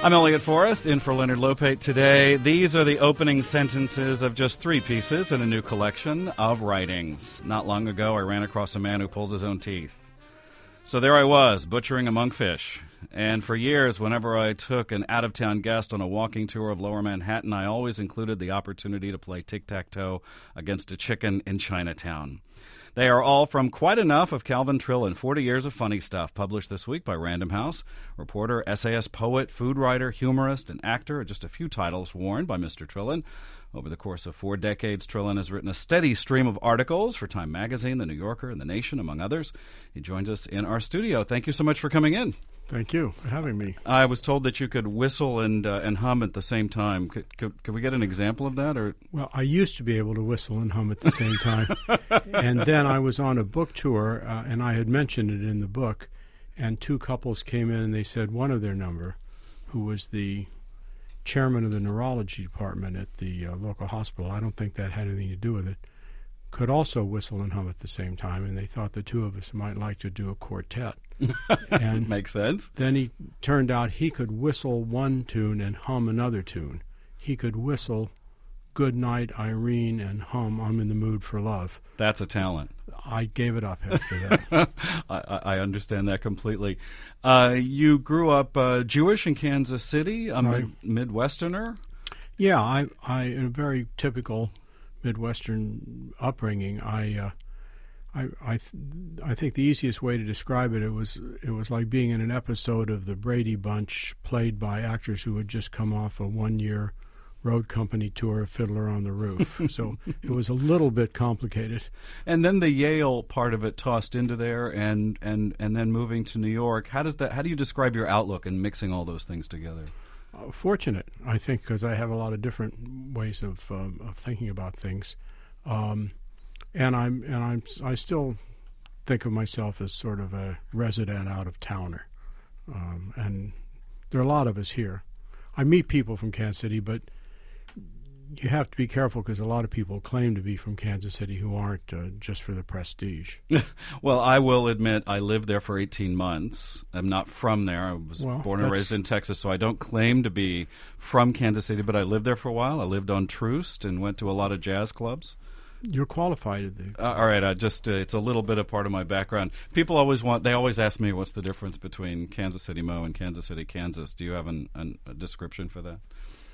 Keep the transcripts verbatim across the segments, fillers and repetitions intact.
I'm Elliot Forrest, in for Leonard Lopate today. These are the opening sentences of just three pieces in a new collection of writings. Not long ago, I ran across a man who pulls his own teeth. So there I was, butchering a monkfish. And for years, whenever I took an out-of-town guest on a walking tour of Lower Manhattan, I always included the opportunity to play tic-tac-toe against a chicken in Chinatown. They are all from Quite Enough of Calvin Trillin, forty years of funny stuff, published this week by Random House. Reporter, essayist, poet, food writer, humorist, and actor are just a few titles worn by Mister Trillin. Over the course of four decades, Trillin has written a steady stream of articles for Time Magazine, The New Yorker, and The Nation, among others. He joins us in our studio. Thank you so much for coming in. Thank you for having me. I was told that you could whistle and uh, and hum at the same time. Could, could, could we get an example of that? Or Well, I used to be able to whistle and hum at the same time. And then I was on a book tour, uh, and I had mentioned it in the book, and two couples came in and they said one of their number, who was the chairman of the neurology department at the uh, local hospital, I don't think that had anything to do with it, could also whistle and hum at the same time, and they thought the two of us might like to do a quartet. And makes sense. Then he turned out he could whistle one tune and hum another tune. He could whistle Good Night, Irene, and hum I'm in the Mood for Love. That's a talent. I gave it up after that. I, I understand that completely. Uh, you grew up uh, Jewish in Kansas City, a Right. mid- Midwesterner? Yeah, I, I, in a very typical Midwestern upbringing, I, uh, I, I, th- I think the easiest way to describe it, it was, it was like being in an episode of The Brady Bunch, played by actors who had just come off a one-year road company tour of Fiddler on the Roof. So it was a little bit complicated. And then the Yale part of it tossed into there, and, and, and then moving to New York. How does that? How do you describe your outlook in mixing all those things together? Uh, fortunate, I think, because I have a lot of different ways of um, of thinking about things, um, and I'm and I'm I still think of myself as sort of a resident out of towner, um, and there are a lot of us here. I meet people from Kansas City, but you have to be careful because a lot of people claim to be from Kansas City who aren't, uh, just for the prestige. Well, I will admit I lived there for eighteen months. I'm not from there. I was Well, born and that's- raised in Texas, so I don't claim to be from Kansas City, but I lived there for a while. I lived on Troost and went to a lot of jazz clubs. You're qualified. To Uh, all right, I just uh, it's a little bit of part of my background. People always want, they always ask me what's the difference between Kansas City Mo and Kansas City, Kansas. Do you have an, an, a description for that?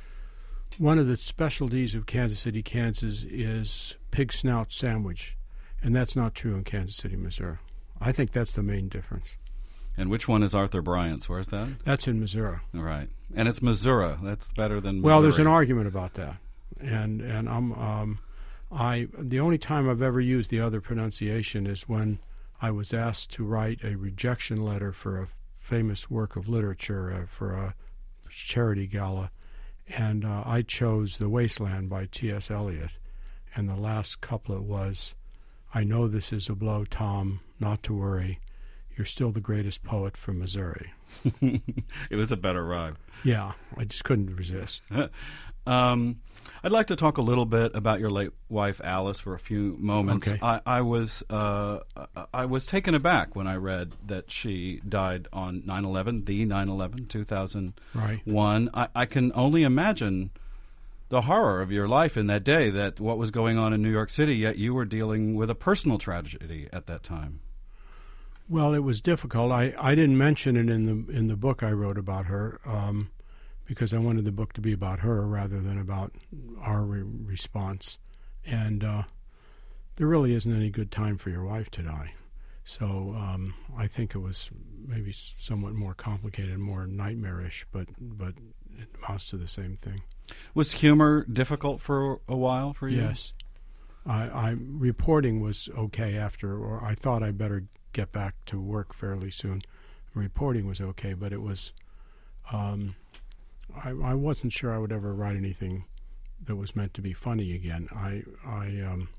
One of the specialties of Kansas City, Kansas is pig snout sandwich, and that's not true in Kansas City, Missouri. I think that's the main difference. And which one is Arthur Bryant's? Where's that? That's in Missouri. All right. And it's Missouri. That's better than Missouri. Well, there's an argument about that, and and I'm um, I the only time I've ever used the other pronunciation is when I was asked to write a rejection letter for a famous work of literature uh, for a charity gala. And uh, I chose The Wasteland by T S Eliot. And the last couplet was, I know this is a blow, Tom, not to worry. You're still the greatest poet from Missouri. It was a better rhyme. Yeah, I just couldn't resist. um, I'd like to talk a little bit about your late wife, Alice, for a few moments. Okay. I, I was uh, I was taken aback when I read that she died on nine eleven, the nine eleven, two thousand one. Right. I, I can only imagine the horror of your life in that day, that what was going on in New York City, yet you were dealing with a personal tragedy at that time. Well, it was difficult. I, I didn't mention it in the in the book I wrote about her um, because I wanted the book to be about her rather than about our re- response. And uh, there really isn't any good time for your wife to die. So um, I think it was maybe somewhat more complicated, more nightmarish, but but it amounts to the same thing. Was humor difficult for a while for you? Yes. I, I reporting was okay after, or I thought I better get back to work fairly soon. Reporting was okay, but it was, um, I, I wasn't sure I would ever write anything that was meant to be funny again. I, I, um,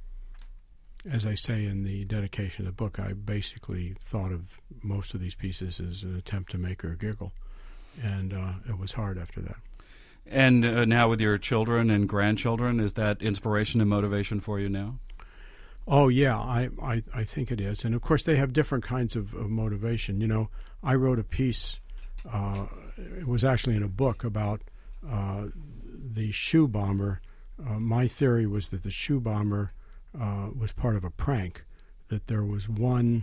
as I say in the dedication of the book, I basically thought of most of these pieces as an attempt to make her giggle, and uh, it was hard after that. And uh, now with your children and grandchildren, is that inspiration and motivation for you now? Oh, yeah, I, I, I think it is. And, of course, they have different kinds of, of motivation. You know, I wrote a piece uh, it was actually in a book about uh, the shoe bomber. Uh, my theory was that the shoe bomber uh, was part of a prank, that there was one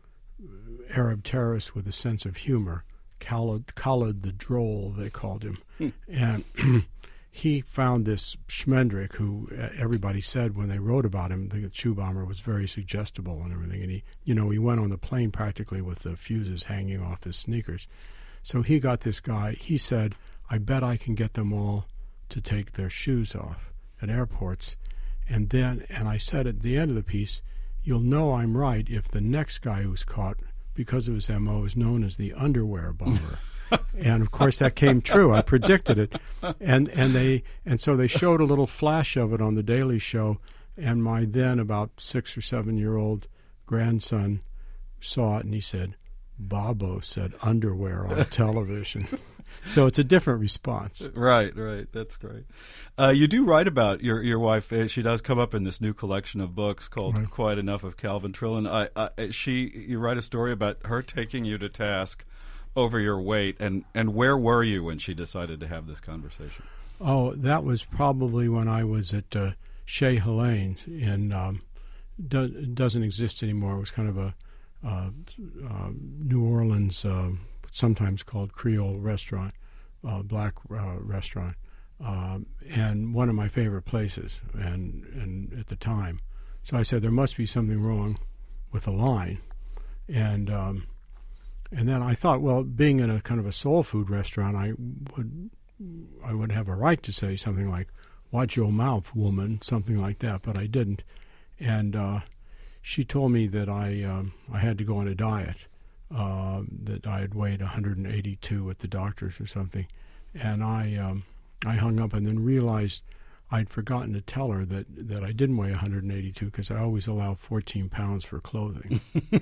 Arab terrorist with a sense of humor, Khalid, Khalid the Droll, they called him. Hmm. And he found this Schmendrick, who uh, everybody said when they wrote about him, the shoe bomber was very suggestible and everything. And he, you know, he went on the plane practically with the fuses hanging off his sneakers. So he got this guy. He said, I bet I can get them all to take their shoes off at airports. And then, and I said at the end of the piece, you'll know I'm right if the next guy who's caught, because of his M O, is known as the underwear bomber. And of course that came true. I predicted it. And and they and so they showed a little flash of it on the Daily Show, and my then about six or seven year old grandson saw it and he said, Bobo said underwear on television. So it's a different response. Right, right. That's great. Uh, you do write about your your wife. Uh, she does come up in this new collection of books called right. Quite Enough of Calvin Trillin. I, I, she, you write a story about her taking you to task over your weight, and, and where were you when she decided to have this conversation? Oh, that was probably when I was at uh, Chez Helene's in, um, do, it doesn't exist anymore. It was kind of a uh, uh, New Orleans, uh, sometimes called Creole restaurant, uh, black uh, restaurant, uh, and one of my favorite places and, and at the time. So I said, there must be something wrong with the line. And um, and then I thought, well, being in a kind of a soul food restaurant, I would I would have a right to say something like, watch your mouth, woman, something like that, but I didn't. And uh, she told me that I um, I had to go on a diet, uh, that I had weighed one hundred eighty-two at the doctor's or something. And I um, I hung up and then realized I'd forgotten to tell her that, that I didn't weigh one hundred eighty-two because I always allow fourteen pounds for clothing.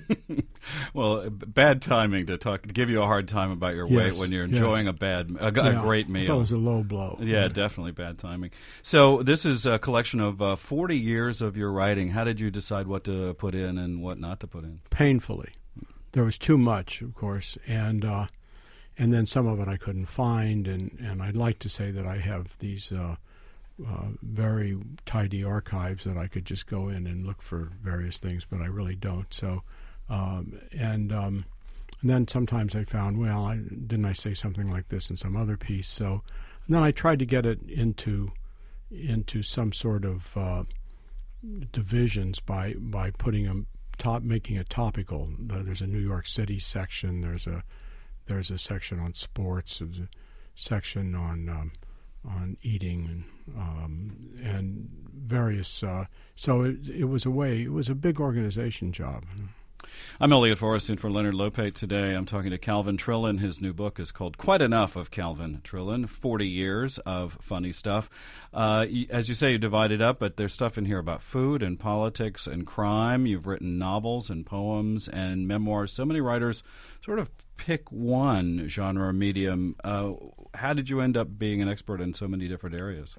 Well, bad timing to talk to give you a hard time about your weight yes, when you're enjoying yes. a bad a, yeah, a great meal. That was a low blow. Yeah, yeah, definitely bad timing. So this is a collection of uh, forty years of your writing. How did you decide what to put in and what not to put in? Painfully. There was too much, of course, and uh, and then some of it I couldn't find, and, and I'd like to say that I have these uh, uh, very tidy archives that I could just go in and look for various things, but I really don't. So, um, and um, and then sometimes I found, well, I, didn't I say something like this in some other piece? So, and then I tried to get it into into some sort of uh, divisions by by putting them. Top, making it topical. Uh, there's a New York City section. There's a there's a section on sports. There's a section on um, on eating and um, and various. Uh, so it, it was a way. It was a big organization job. I'm Elliot Forreston for Leonard Lopate today. I'm talking to Calvin Trillin. His new book is called Quite Enough of Calvin Trillin, forty years of funny stuff. Uh, as you say, you divide it up, but there's stuff in here about food and politics and crime. You've written novels and poems and memoirs. So many writers sort of pick one genre or medium. Uh, how did you end up being an expert in so many different areas?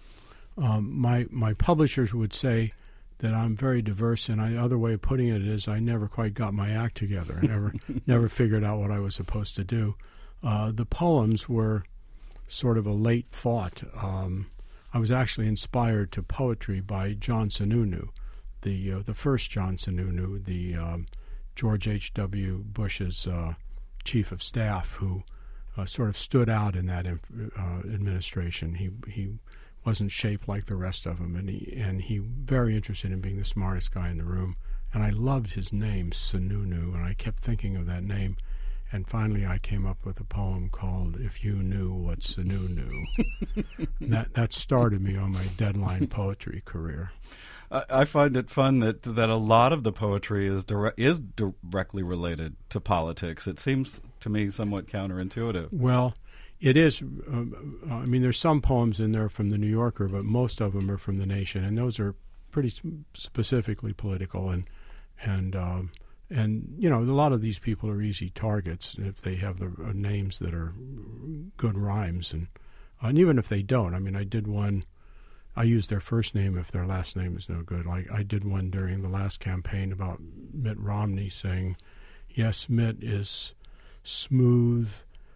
Um, my, my publishers would say that I'm very diverse, and the other way of putting it is I never quite got my act together. I never never figured out what I was supposed to do. Uh, the poems were sort of a late thought. Um, I was actually inspired to poetry by John Sununu, the uh, the first John Sununu, the um, George H W. Bush's uh, chief of staff, who uh, sort of stood out in that uh, administration. He he. wasn't shaped like the rest of them, and he and he very interested in being the smartest guy in the room. And I loved his name, Sununu, and I kept thinking of that name. And finally, I came up with a poem called "If You Knew What Sunu Knew." that that started me on my deadline poetry career. I, I find it fun that that a lot of the poetry is dire- is directly related to politics. It seems to me somewhat counterintuitive. Well. It is. Uh, I mean, there's some poems in there from the New Yorker, but most of them are from the Nation, and those are pretty specifically political. And and um, and you know, a lot of these people are easy targets if they have the uh, names that are good rhymes, and uh, and even if they don't. I mean, I did one. I used their first name if their last name is no good. Like I did one during the last campaign about Mitt Romney, saying, "Yes, Mitt is smooth."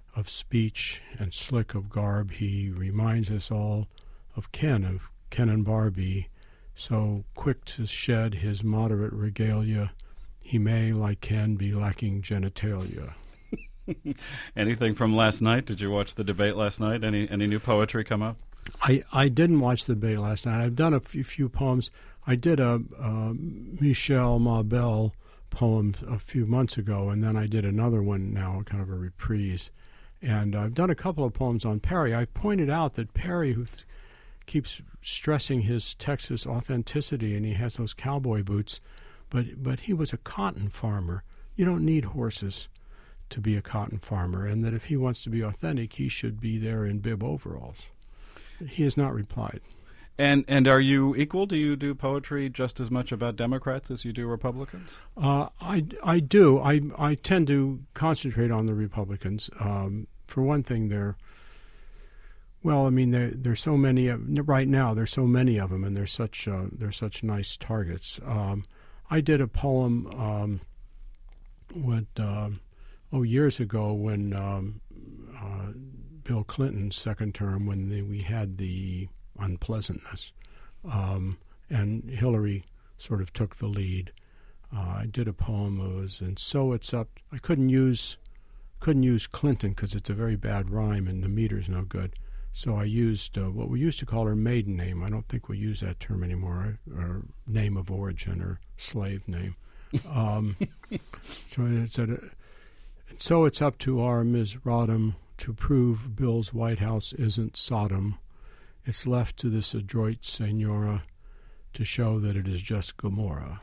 of speech and slick of garb, he reminds us all of Ken, of Ken and Barbie. So quick to shed his moderate regalia, he may, like Ken, be lacking genitalia. Anything from last night? Did you watch the debate last night? Any any new poetry come up? I, I didn't watch the debate last night. I've done a few, few poems. I did a, a Michel Mabel poem a few months ago, and then I did another one now, kind of a reprise. And I've done a couple of poems on Perry. I pointed out that Perry, who th- keeps stressing his Texas authenticity, and he has those cowboy boots, but but he was a cotton farmer. You don't need horses to be a cotton farmer, and that if he wants to be authentic, he should be there in bib overalls. He has not replied. And and are you equal? Do you do poetry just as much about Democrats as you do Republicans? Uh, I, I do. I I tend to concentrate on the Republicans. Um, for one thing, they're well. I mean, there there's so many of, right now. There's so many of them, and they're such uh, they're such nice targets. Um, I did a poem um, with uh, oh years ago when um, uh, Bill Clinton's second term, when the, we had the unpleasantness, um, and Hillary sort of took the lead. Uh, I did a poem that was, and so it's up. I couldn't use couldn't use Clinton because it's a very bad rhyme and the meter's no good. So I used uh, what we used to call her maiden name. I don't think we use that term anymore, or, or name of origin or slave name. Um, so it's a, and so it's up to our Miz Rodham to prove Bill's White House isn't Sodom. It's left to this adroit senora to show that it is just Gomorrah.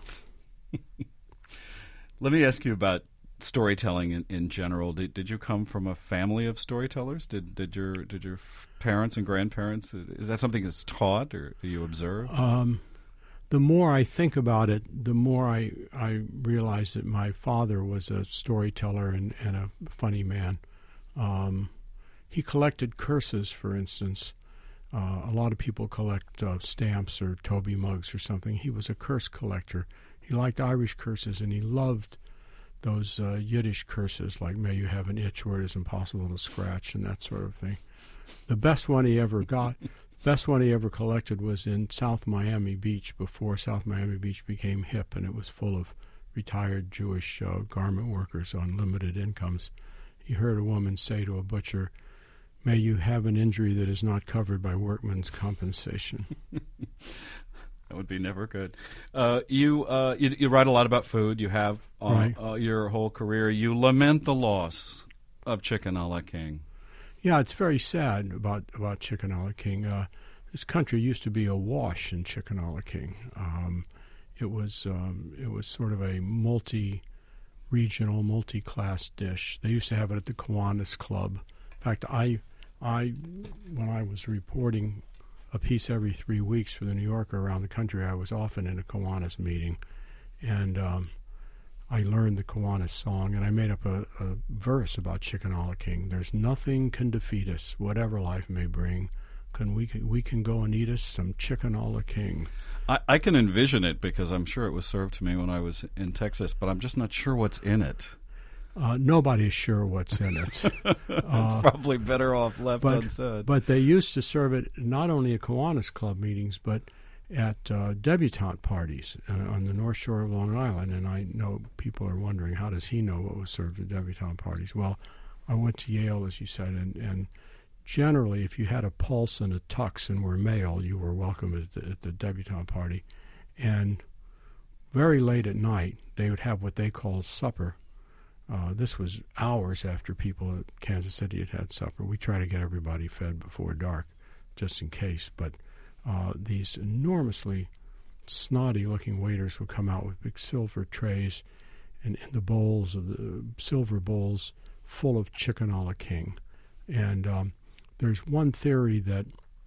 Let me ask you about storytelling in, in general. Did did you come from a family of storytellers? Did did your did your parents and grandparents? Is that something that's taught, or do you observe? Um, the more I think about it, the more I I realize that my father was a storyteller and, and a funny man. Um, he collected curses, for instance. Uh, a lot of people collect uh, stamps or Toby mugs or something. He was a curse collector. He liked Irish curses, and he loved those uh, Yiddish curses, like "May you have an itch where it is impossible to scratch" and that sort of thing. The best one he ever got, best one he ever collected was in South Miami Beach, before South Miami Beach became hip, and it was full of retired Jewish uh, garment workers on limited incomes. He heard a woman say to a butcher, "May you have an injury that is not covered by workman's compensation." That would be never good. Uh, you, uh, you you write a lot about food. You have uh, right. uh, your whole career. You lament the loss of Chicken a la King. Yeah, it's very sad about, about Chicken a la King. Uh, this country used to be awash in Chicken a la King. Um, it was um, it was sort of a multi-regional, multi-class dish. They used to have it at the Kiwanis Club. In fact, I, I, when I was reporting a piece every three weeks for the New Yorker around the country, I was often in a Kiwanis meeting, and um, I learned the Kiwanis song, and I made up a, a verse about Chicken a la King. There's nothing can defeat us, whatever life may bring. Can we can, we can go and eat us some Chicken a la King. I, I can envision it because I'm sure it was served to me when I was in Texas, but I'm just not sure what's in it. Uh, nobody's sure what's in it. It's uh, probably better off left but, unsaid. But they used to serve it not only at Kiwanis Club meetings, but at uh, debutante parties uh, on the North Shore of Long Island. And I know people are wondering, how does he know what was served at debutante parties? Well, I went to Yale, as you said, and, and generally, if you had a pulse and a tux and were male, you were welcome at the, at the debutante party. And very late at night, they would have what they call supper. Uh, this was hours after people at Kansas City had had supper. We try to get everybody fed before dark, just in case. But uh, these enormously snotty-looking waiters would come out with big silver trays, and in the bowls of the silver bowls full of Chicken a la King. And um, there's one theory that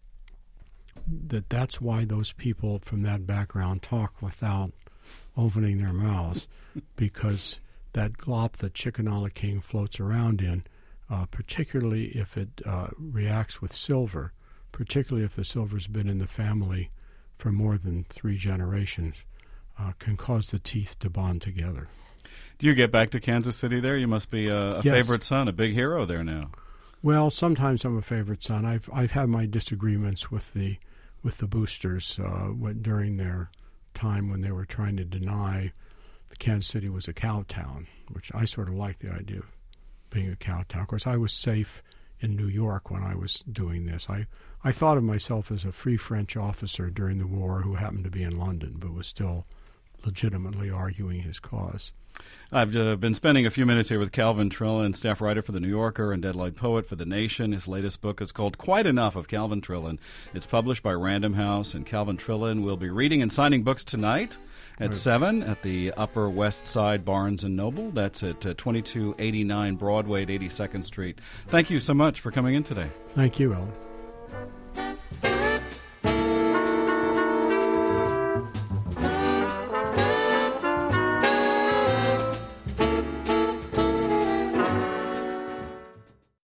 that that's why those people from that background talk without opening their mouths, because that glop that Chicken a la King floats around in, uh, particularly if it uh, reacts with silver, particularly if the silver's been in the family for more than three generations, uh, can cause the teeth to bond together. Do you get back to Kansas City there? You must be a, a yes. favorite son, a big hero there now. Well, sometimes I'm a favorite son. I've I've had my disagreements with the with the boosters uh, when, during their time when they were trying to deny the Kansas City was a cow town, which I sort of liked the idea of being a cow town. Of course, I was safe in New York when I was doing this. I, I thought of myself as a free French officer during the war who happened to be in London but was still legitimately arguing his cause. I've uh, been spending a few minutes here with Calvin Trillin, staff writer for The New Yorker and Deadline Poet for The Nation. His latest book is called Quite Enough of Calvin Trillin. It's published by Random House, and Calvin Trillin will be reading and signing books tonight at right. seven at the Upper West Side Barnes and Noble. That's at uh, twenty-two eighty-nine Broadway at eighty-second Street. Thank you so much for coming in today. Thank you, Ellen.